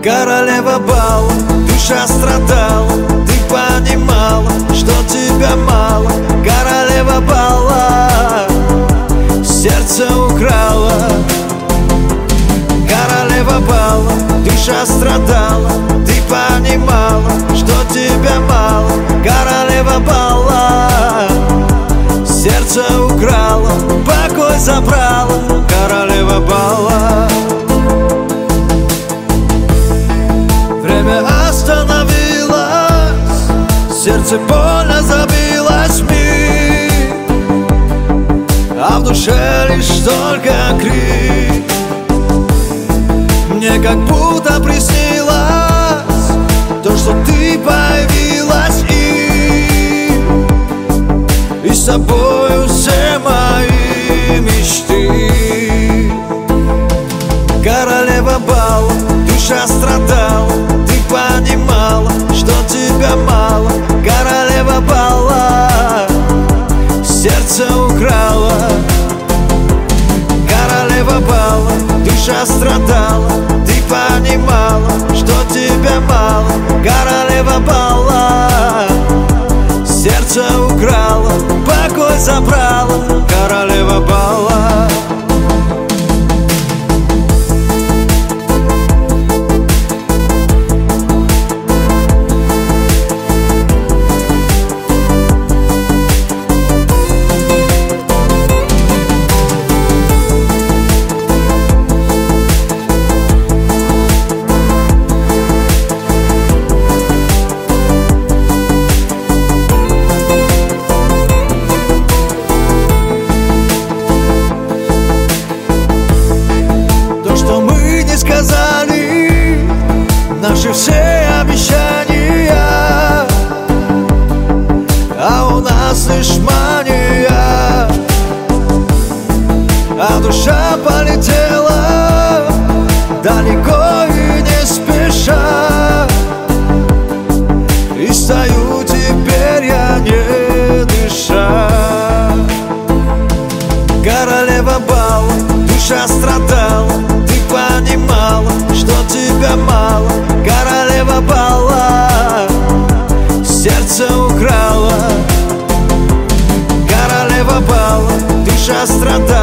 Королева бала, душа страдала, ты понимала, что тебя мало. Королева бала, сердце украла. Королева бала, душа страдала, ты понимала, что тебя мало. Королева бала, сердце украла, покой забрала. Королева бала. Время остановилось, сердце больно забилось в миг, а в душе лишь только крик. Мне как будто приснилось то, что ты появилась и с собой все мои мечты. Королева бала, душа страдала, ты понимала, что тебя мало. Королева бала, сердце украла. Королева бала, душа страдала, ты понимала, что тебя мало. Королева бала, сердце украла, покой забрала. Королева бала. Сказали наши все обещания, а у нас лишь мания, а душа полетела далеко и не спеша, и стою теперь я не дыша. Королева бала, душа страдала, понимала, что тебя мало. Королева бала, сердце украла. Королева бала, душа страдала,